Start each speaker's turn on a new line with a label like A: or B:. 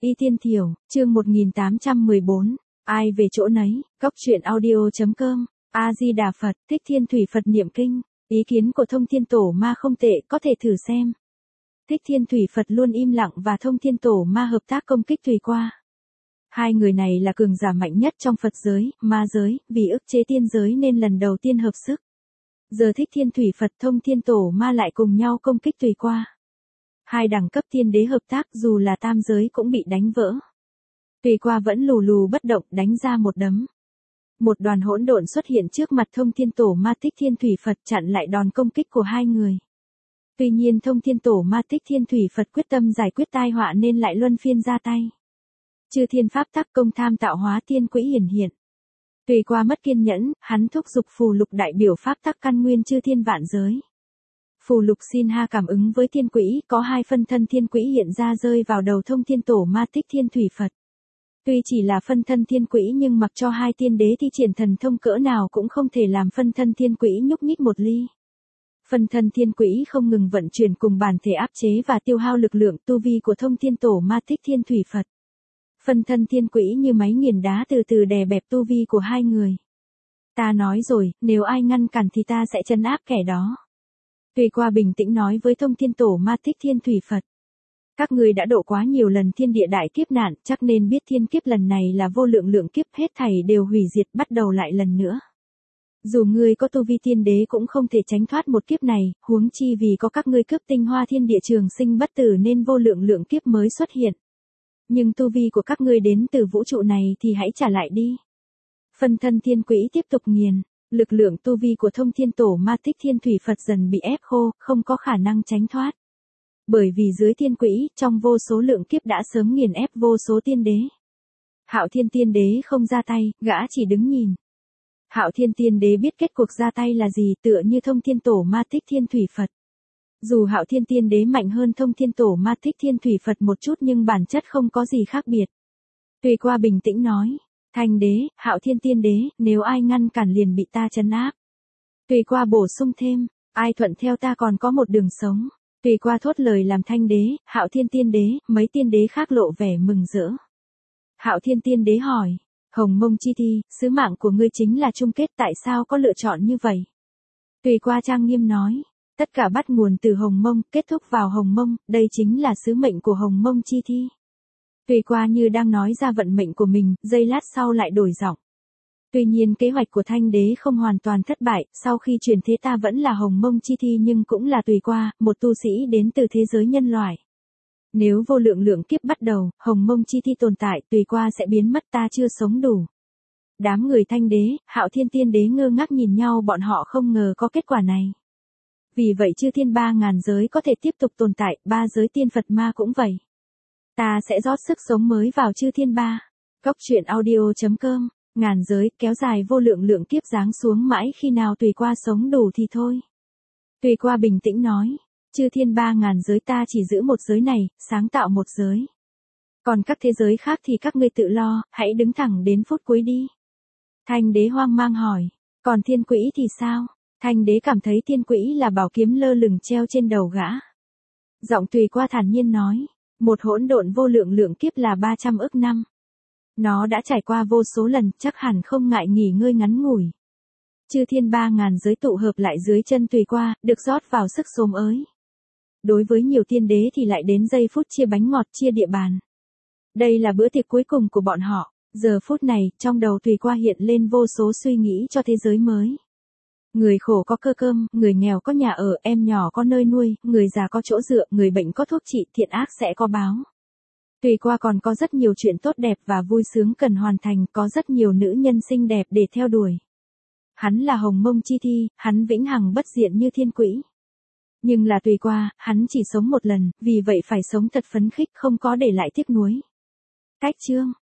A: Y Tiên Thiểu, chương 1814, ai về chỗ nấy, Cóc truyện audio.com, A-di-đà Phật, Thích Thiên Thủy Phật niệm kinh, ý kiến của Thông Thiên Tổ Ma không tệ, có thể thử xem. Thích Thiên Thủy Phật luôn im lặng và Thông Thiên Tổ Ma hợp tác công kích Thủy Qua. Hai người này là cường giả mạnh nhất trong Phật giới, ma giới, vì ức chế tiên giới nên lần đầu tiên hợp sức. Giờ Thích Thiên Thủy Phật Thông Thiên Tổ Ma lại cùng nhau công kích Thủy Qua. Hai đẳng cấp tiên đế hợp tác dù là tam giới cũng bị đánh vỡ. Thủy Qua vẫn lù lù bất động đánh ra một đấm. Một đoàn hỗn độn xuất hiện trước mặt Thông Thiên Tổ Ma Thích Thiên Thủy Phật chặn lại đòn công kích của hai người. Tuy nhiên Thông Thiên Tổ Ma Thích Thiên Thủy Phật quyết tâm giải quyết tai họa nên lại luân phiên ra tay. Chư thiên pháp tắc công tham tạo hóa tiên quỹ hiển hiện. Thủy Qua mất kiên nhẫn, hắn thúc giục phù lục đại biểu pháp tắc căn nguyên chư thiên vạn giới. Phù lục xin ha cảm ứng với thiên quỹ, có hai phân thân thiên quỹ hiện ra rơi vào đầu Thông Thiên Tổ Ma Thích Thiên Thủy Phật. Tuy chỉ là phân thân thiên quỹ nhưng mặc cho hai tiên đế thi triển thần thông cỡ nào cũng không thể làm phân thân thiên quỹ nhúc nhích một ly. Phân thân thiên quỹ không ngừng vận chuyển cùng bản thể áp chế và tiêu hao lực lượng tu vi của Thông Thiên Tổ Ma Thích Thiên Thủy Phật. Phân thân thiên quỹ như máy nghiền đá từ từ đè bẹp tu vi của hai người. Ta nói rồi, nếu ai ngăn cản thì ta sẽ trấn áp kẻ đó. Thủy Qua bình tĩnh nói với Thông Thiên Tổ Ma Thích Thiên Thủy Phật. Các ngươi đã độ quá nhiều lần thiên địa đại kiếp nạn, chắc nên biết thiên kiếp lần này là vô lượng lượng kiếp, hết thảy đều hủy diệt, bắt đầu lại lần nữa. Dù ngươi có tu vi tiên đế cũng không thể tránh thoát một kiếp này, huống chi vì có các ngươi cướp tinh hoa thiên địa trường sinh bất tử nên vô lượng lượng kiếp mới xuất hiện. Nhưng tu vi của các ngươi đến từ vũ trụ này thì hãy trả lại đi. Phân thân thiên quỹ tiếp tục nghiền, lực lượng tu vi của Thông Thiên Tổ Ma Thích Thiên Thủy Phật dần bị ép khô, không có khả năng tránh thoát. Bởi vì dưới thiên quỹ, trong vô số lượng kiếp đã sớm nghiền ép vô số tiên đế. Hạo Thiên Tiên Đế không ra tay, gã chỉ đứng nhìn. Hạo Thiên Tiên Đế biết kết cuộc ra tay là gì, tựa như Thông Thiên Tổ Ma Thích Thiên Thủy Phật. Dù Hạo Thiên Tiên Đế mạnh hơn Thông Thiên Tổ Ma Thích Thiên Thủy Phật một chút nhưng bản chất không có gì khác biệt. Thủy Qua bình tĩnh nói, Thanh Đế, Hạo Thiên Tiên Đế, nếu ai ngăn cản liền bị ta trấn áp. Thủy Qua bổ sung thêm, ai thuận theo ta còn có một đường sống. Thủy Qua thốt lời làm Thanh Đế, Hạo Thiên Tiên Đế, mấy tiên đế khác lộ vẻ mừng rỡ. Hạo Thiên Tiên Đế hỏi, Hồng Mông Chi Thi, sứ mạng của ngươi chính là chung kết, tại sao có lựa chọn như vậy? Thủy Qua trang nghiêm nói, tất cả bắt nguồn từ Hồng Mông, kết thúc vào Hồng Mông, đây chính là sứ mệnh của Hồng Mông Chi Thi. Thủy Qua như đang nói ra vận mệnh của mình, giây lát sau lại đổi giọng. Tuy nhiên kế hoạch của Thanh Đế không hoàn toàn thất bại, sau khi chuyển thế ta vẫn là Hồng Mông Chi Thi nhưng cũng là Thủy Qua, một tu sĩ đến từ thế giới nhân loại. Nếu vô lượng lượng kiếp bắt đầu, Hồng Mông Chi Thi tồn tại, Thủy Qua sẽ biến mất, ta chưa sống đủ. Đám người Thanh Đế, Hạo Thiên Tiên Đế ngơ ngác nhìn nhau, bọn họ không ngờ có kết quả này. Vì vậy chư thiên 3.000 giới có thể tiếp tục tồn tại, ba giới tiên Phật ma cũng vậy. Ta sẽ rót sức sống mới vào chư thiên ba. Cóc truyện audio.com, ngàn giới kéo dài vô lượng lượng kiếp giáng xuống mãi khi nào Thủy Qua sống đủ thì thôi. Thủy Qua bình tĩnh nói, chư thiên 3.000 giới ta chỉ giữ một giới này, sáng tạo một giới. Còn các thế giới khác thì các ngươi tự lo, hãy đứng thẳng đến phút cuối đi. Thanh Đế hoang mang hỏi, còn thiên quỹ thì sao? Thanh Đế cảm thấy thiên quỹ là bảo kiếm lơ lửng treo trên đầu gã. Giọng Thủy Qua thản nhiên nói, một hỗn độn vô lượng lượng kiếp là 300 ức năm. Nó đã trải qua vô số lần, chắc hẳn không ngại nghỉ ngơi ngắn ngủi. Chư thiên 3.000 giới tụ hợp lại dưới chân Thủy Qua, được rót vào sức sống ới. Đối với nhiều tiên đế thì lại đến giây phút chia bánh ngọt, chia địa bàn. Đây là bữa tiệc cuối cùng của bọn họ. Giờ phút này, trong đầu Thủy Qua hiện lên vô số suy nghĩ cho thế giới mới. Người khổ có cơ cơm, người nghèo có nhà ở, em nhỏ có nơi nuôi, người già có chỗ dựa, người bệnh có thuốc trị, thiện ác sẽ có báo. Thủy Qua còn có rất nhiều chuyện tốt đẹp và vui sướng cần hoàn thành, có rất nhiều nữ nhân xinh đẹp để theo đuổi. Hắn là Hồng Mông Chi Thi, hắn vĩnh hằng bất diệt như thiên quỹ. Nhưng là Thủy Qua, hắn chỉ sống một lần, vì vậy phải sống thật phấn khích, không có để lại tiếc nuối. Cách chương